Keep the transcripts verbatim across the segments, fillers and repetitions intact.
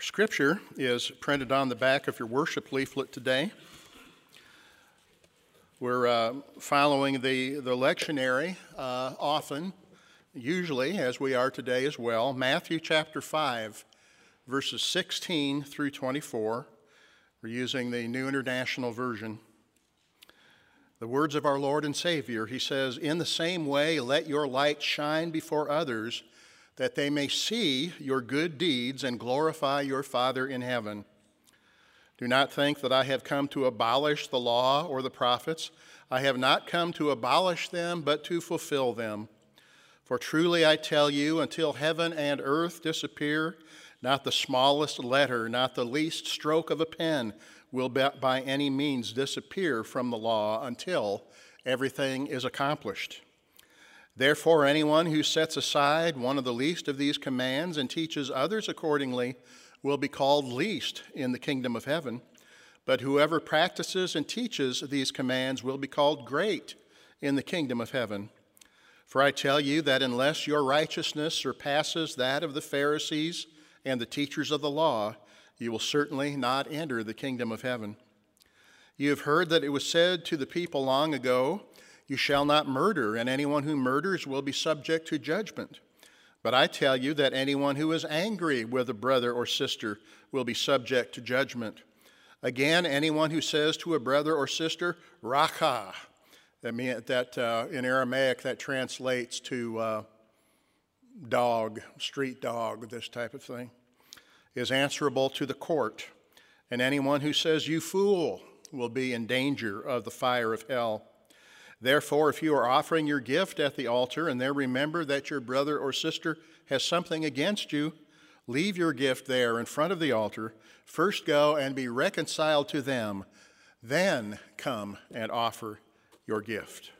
Scripture is printed on the back of your worship leaflet today. We're uh, following the, the lectionary uh, often, usually, as we are today as well. Matthew chapter five, verses sixteen through twenty-four. We're using the New International Version. The words of our Lord and Savior, he says, "In the same way, let your light shine before others, that they may see your good deeds and glorify your Father in heaven. Do not think that I have come to abolish the law or the prophets. I have not come to abolish them, but to fulfill them. For truly I tell you, until heaven and earth disappear, not the smallest letter, not the least stroke of a pen will by any means disappear from the law until everything is accomplished. Therefore, anyone who sets aside one of the least of these commands and teaches others accordingly will be called least in the kingdom of heaven. But whoever practices and teaches these commands will be called great in the kingdom of heaven. For I tell you that unless your righteousness surpasses that of the Pharisees and the teachers of the law, you will certainly not enter the kingdom of heaven. You have heard that it was said to the people long ago, 'You shall not murder, and anyone who murders will be subject to judgment.' But I tell you that anyone who is angry with a brother or sister will be subject to judgment. Again, anyone who says to a brother or sister, 'Raca,' that, mean, that uh, in Aramaic that translates to uh, dog, street dog, this type of thing, is answerable to the court. And anyone who says, 'You fool,' will be in danger of the fire of hell. Therefore, if you are offering your gift at the altar and there remember that your brother or sister has something against you, leave your gift there in front of the altar. First go and be reconciled to them. Then come and offer your gift."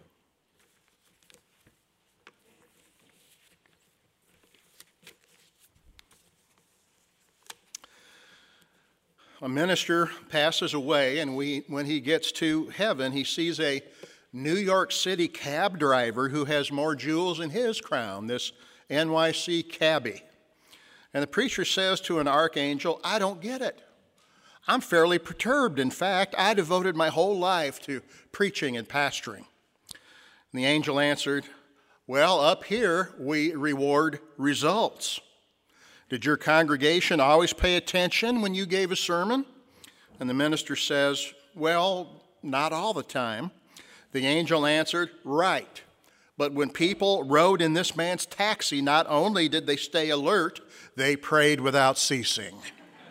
A minister passes away, and we, when he gets to heaven, he sees a New York City cab driver who has more jewels in his crown, this N Y C cabbie. And the preacher says to an archangel, "I don't get it. I'm fairly perturbed. In fact, I devoted my whole life to preaching and pastoring." And the angel answered, "Well, up here we reward results. Did your congregation always pay attention when you gave a sermon?" And the minister says, "Well, not all the time." The angel answered, "Right. But when people rode in this man's taxi, not only did they stay alert, they prayed without ceasing."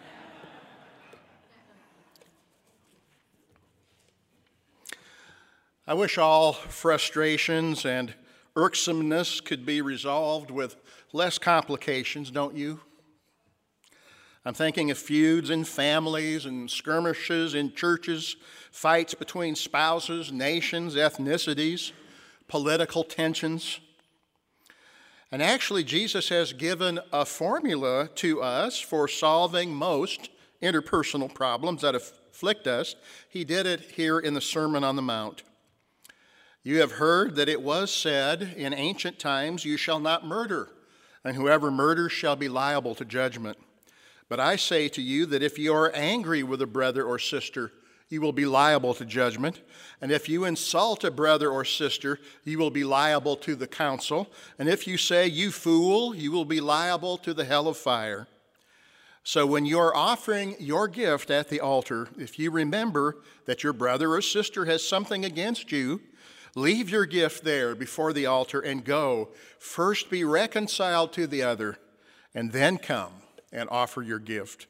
I wish all frustrations and irksomeness could be resolved with less complications, don't you? I'm thinking of feuds in families and skirmishes in churches, fights between spouses, nations, ethnicities, political tensions. And actually, Jesus has given a formula to us for solving most interpersonal problems that afflict us. He did it here in the Sermon on the Mount. "You have heard that it was said in ancient times, 'You shall not murder, and whoever murders shall be liable to judgment.' But I say to you that if you are angry with a brother or sister, you will be liable to judgment. And if you insult a brother or sister, you will be liable to the council. And if you say, 'You fool,' you will be liable to the hell of fire. So when you are offering your gift at the altar, if you remember that your brother or sister has something against you, leave your gift there before the altar and go. First be reconciled to the other, and then come and offer your gift."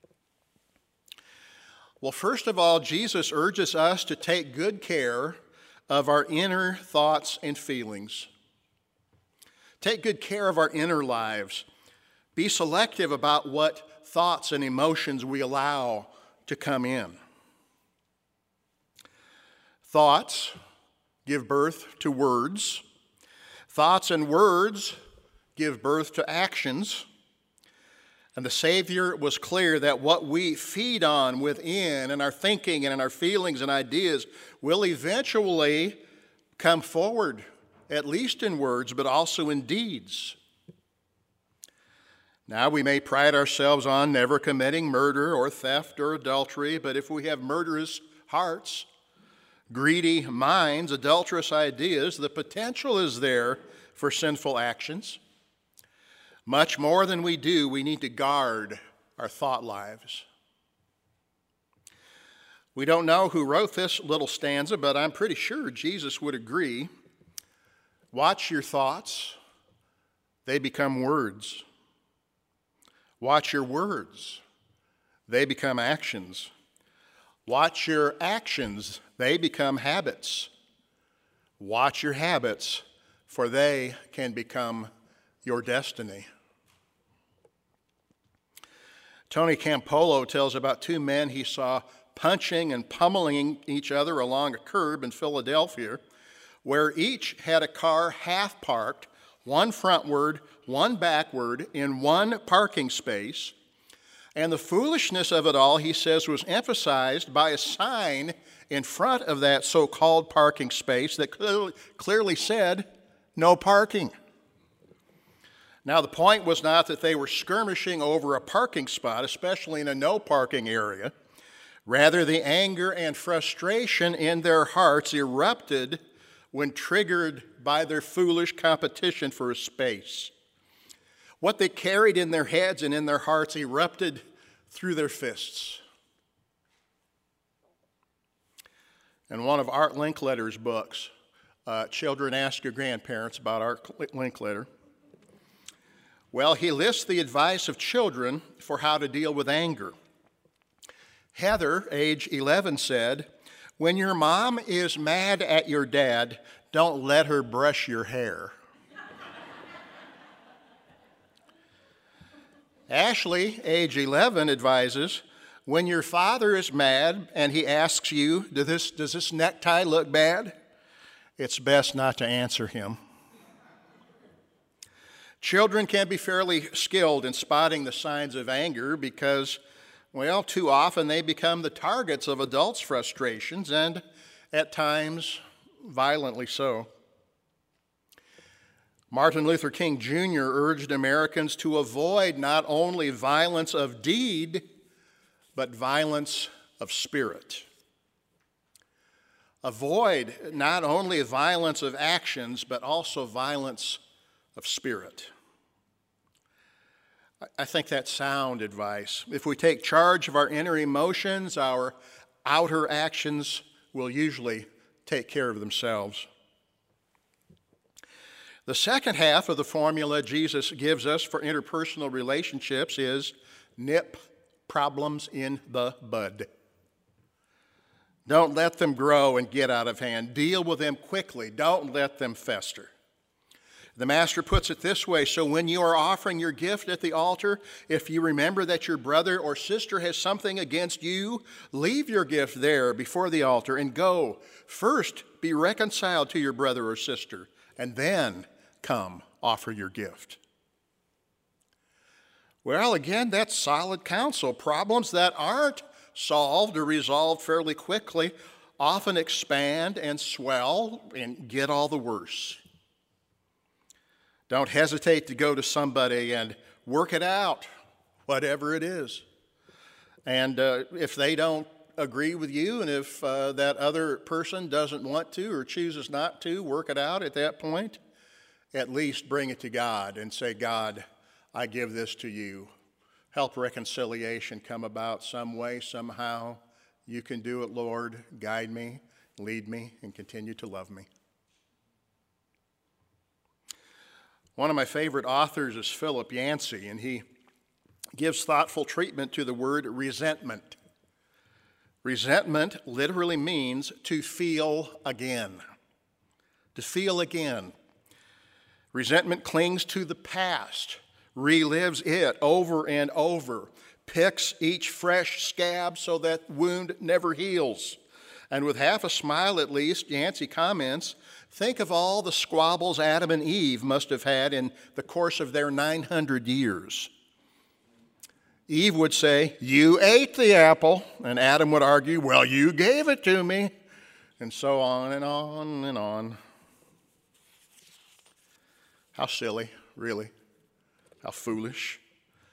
Well, first of all, Jesus urges us to take good care of our inner thoughts and feelings. Take good care of our inner lives. Be selective about what thoughts and emotions we allow to come in. Thoughts give birth to words. Thoughts and words give birth to actions. And the Savior was clear that what we feed on within in our thinking and in our feelings and ideas will eventually come forward, at least in words, but also in deeds. Now, we may pride ourselves on never committing murder or theft or adultery, but if we have murderous hearts, greedy minds, adulterous ideas, the potential is there for sinful actions. Much more than we do, we need to guard our thought lives. We don't know who wrote this little stanza, but I'm pretty sure Jesus would agree. Watch your thoughts, they become words. Watch your words, they become actions. Watch your actions, they become habits. Watch your habits, for they can become your destiny. Tony Campolo tells about two men he saw punching and pummeling each other along a curb in Philadelphia, where each had a car half parked, one frontward, one backward, in one parking space. And the foolishness of it all, he says, was emphasized by a sign in front of that so-called parking space that clearly, clearly said, "No parking." Now, the point was not that they were skirmishing over a parking spot, especially in a no parking area. Rather, the anger and frustration in their hearts erupted when triggered by their foolish competition for a space. What they carried in their heads and in their hearts erupted through their fists. In one of Art Linkletter's books, uh, Children Ask Your Grandparents about Art Linkletter, well, he lists the advice of children for how to deal with anger. Heather, age eleven, said, "When your mom is mad at your dad, don't let her brush your hair." Ashley, age eleven, advises, "When your father is mad and he asks you, does this, does this necktie look bad? It's best not to answer him." Children can be fairly skilled in spotting the signs of anger because, well, too often they become the targets of adults' frustrations, and at times violently so. Martin Luther King Junior urged Americans to avoid not only violence of deed, but violence of spirit. Avoid not only violence of actions, but also violence of spirit. I think that's sound advice. If we take charge of our inner emotions, our outer actions will usually take care of themselves. The second half of the formula Jesus gives us for interpersonal relationships is nip problems in the bud. Don't let them grow and get out of hand. Deal with them quickly. Don't let them fester. The Master puts it this way: so when you are offering your gift at the altar, if you remember that your brother or sister has something against you, leave your gift there before the altar and go. First, be reconciled to your brother or sister, and then come offer your gift. Well, again, that's solid counsel. Problems that aren't solved or resolved fairly quickly often expand and swell and get all the worse. Don't hesitate to go to somebody and work it out, whatever it is. And uh, if they don't agree with you, and if uh, that other person doesn't want to or chooses not to work it out at that point, at least bring it to God and say, "God, I give this to you. Help reconciliation come about some way, somehow. You can do it, Lord. Guide me, lead me, and continue to love me." One of my favorite authors is Philip Yancey, and he gives thoughtful treatment to the word resentment. Resentment literally means to feel again. To feel again. Resentment clings to the past, relives it over and over, picks each fresh scab so that wound never heals. And with half a smile at least, Yancey comments, think of all the squabbles Adam and Eve must have had in the course of their nine hundred years. Eve would say, "You ate the apple," and Adam would argue, "Well, you gave it to me," and so on and on and on. How silly, really. How foolish.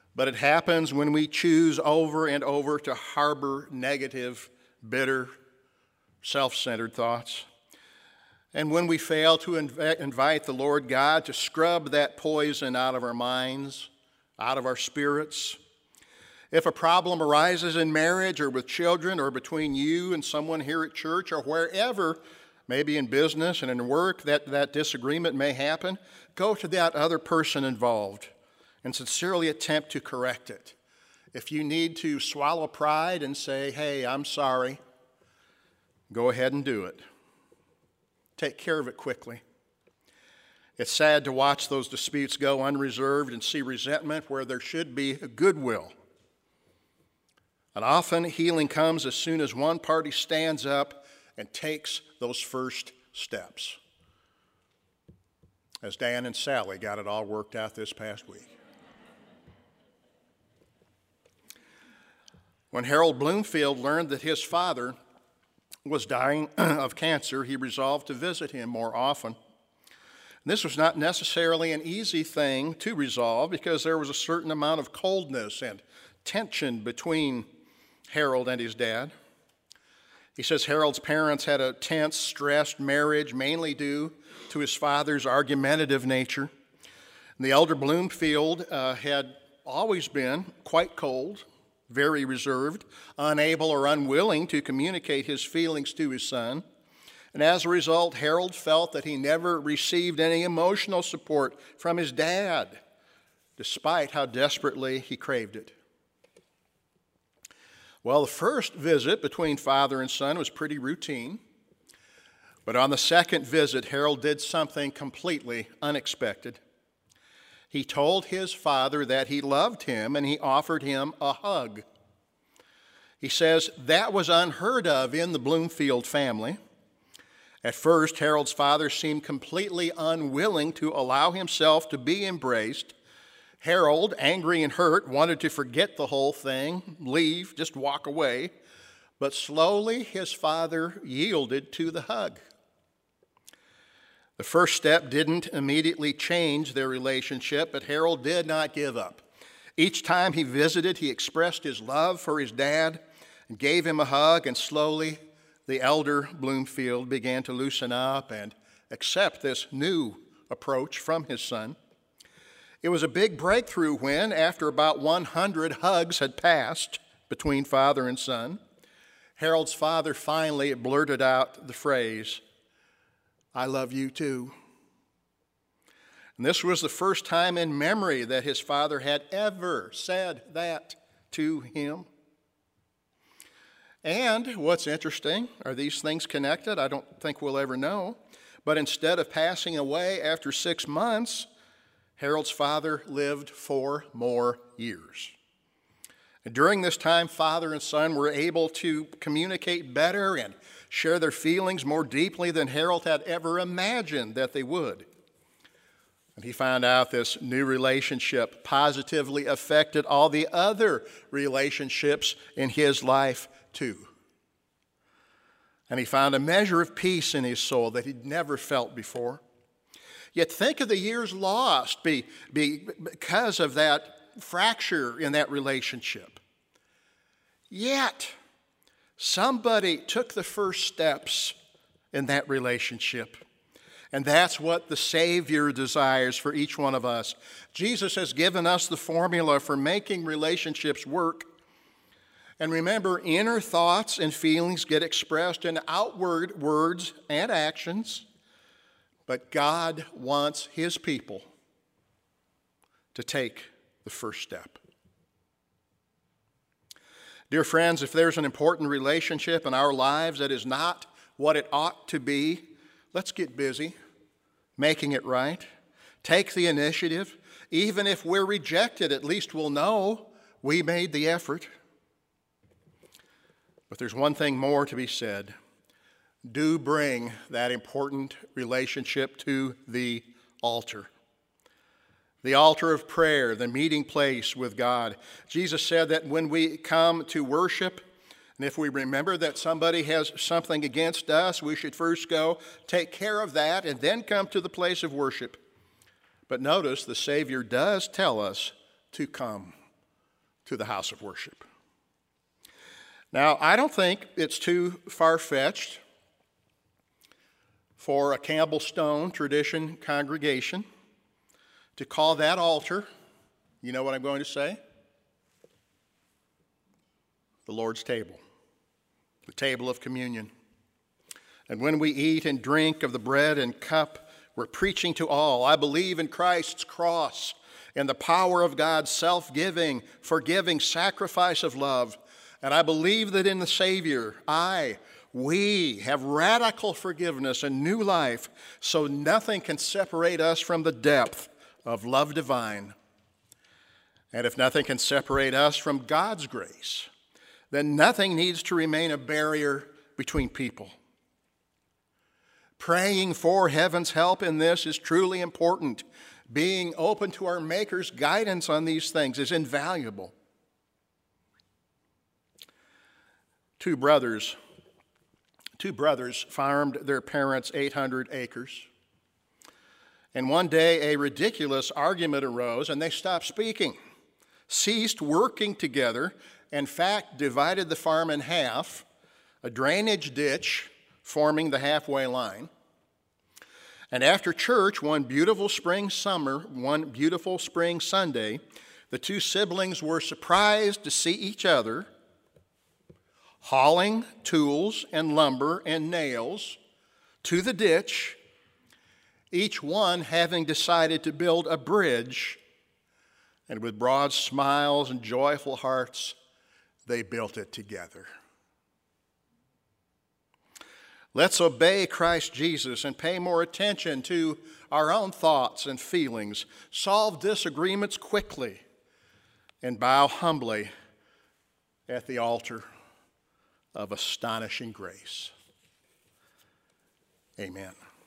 But it happens when we choose over and over to harbor negative, bitter, self-centered thoughts. And when we fail to inv- invite the Lord God to scrub that poison out of our minds, out of our spirits. If a problem arises in marriage or with children or between you and someone here at church or wherever, maybe in business and in work, that, that disagreement may happen, go to that other person involved and sincerely attempt to correct it. If you need to swallow pride and say, hey, I'm sorry, go ahead and do it. Take care of it quickly. It's sad to watch those disputes go unreserved and see resentment where there should be goodwill. And often healing comes as soon as one party stands up and takes those first steps. As Dan and Sally got it all worked out this past week. When Harold Bloomfield learned that his father was dying of cancer, he resolved to visit him more often. This was not necessarily an easy thing to resolve because there was a certain amount of coldness and tension between Harold and his dad. He says Harold's parents had a tense, stressed marriage, mainly due to his father's argumentative nature. And the elder Bloomfield uh, had always been quite cold, very reserved, unable or unwilling to communicate his feelings to his son. And as a result, Harold felt that he never received any emotional support from his dad, despite how desperately he craved it. Well, the first visit between father and son was pretty routine. But on the second visit, Harold did something completely unexpected. He told his father that he loved him and he offered him a hug. He says that was unheard of in the Bloomfield family. At first, Harold's father seemed completely unwilling to allow himself to be embraced. Harold, angry and hurt, wanted to forget the whole thing, leave, just walk away. But slowly his father yielded to the hug. The first step didn't immediately change their relationship, but Harold did not give up. Each time he visited, he expressed his love for his dad and gave him a hug, and slowly the elder Bloomfield began to loosen up and accept this new approach from his son. It was a big breakthrough when, after about one hundred hugs had passed between father and son, Harold's father finally blurted out the phrase, "I love you too." And this was the first time in memory that his father had ever said that to him. And what's interesting, are these things connected? I don't think we'll ever know. But instead of passing away after six months, Harold's father lived four more years. And during this time, father and son were able to communicate better and share their feelings more deeply than Harold had ever imagined that they would. And he found out this new relationship positively affected all the other relationships in his life too. And he found a measure of peace in his soul that he'd never felt before. Yet think of the years lost be, be, because of that fracture in that relationship. Yet, somebody took the first steps in that relationship. And that's what the Savior desires for each one of us. Jesus has given us the formula for making relationships work. And remember, inner thoughts and feelings get expressed in outward words and actions. But God wants His people to take the first step. Dear friends, if there's an important relationship in our lives that is not what it ought to be, let's get busy making it right. Take the initiative. Even if we're rejected, at least we'll know we made the effort. But there's one thing more to be said. Do bring that important relationship to the altar. The altar of prayer, the meeting place with God. Jesus said that when we come to worship, and if we remember that somebody has something against us, we should first go take care of that and then come to the place of worship. But notice the Savior does tell us to come to the house of worship. Now, I don't think it's too far-fetched for a Campbell Stone tradition congregation to call that altar, you know what I'm going to say? The Lord's table, the table of communion. And when we eat and drink of the bread and cup, we're preaching to all, I believe in Christ's cross and the power of God's self-giving, forgiving sacrifice of love. And I believe that in the Savior, I, we have radical forgiveness and new life, so nothing can separate us from the depth of love divine. And if nothing can separate us from God's grace, then nothing needs to remain a barrier between people. Praying for heaven's help in this is truly important. Being open to our Maker's guidance on these things is invaluable. Two brothers, two brothers farmed their parents' eight hundred acres. And one day a ridiculous argument arose and they stopped speaking, ceased working together, in fact divided the farm in half, a drainage ditch forming the halfway line. And after church, one beautiful spring summer, one beautiful spring Sunday, the two siblings were surprised to see each other hauling tools and lumber and nails to the ditch, each one having decided to build a bridge, and with broad smiles and joyful hearts, they built it together. Let's obey Christ Jesus and pay more attention to our own thoughts and feelings, solve disagreements quickly, and bow humbly at the altar of astonishing grace. Amen.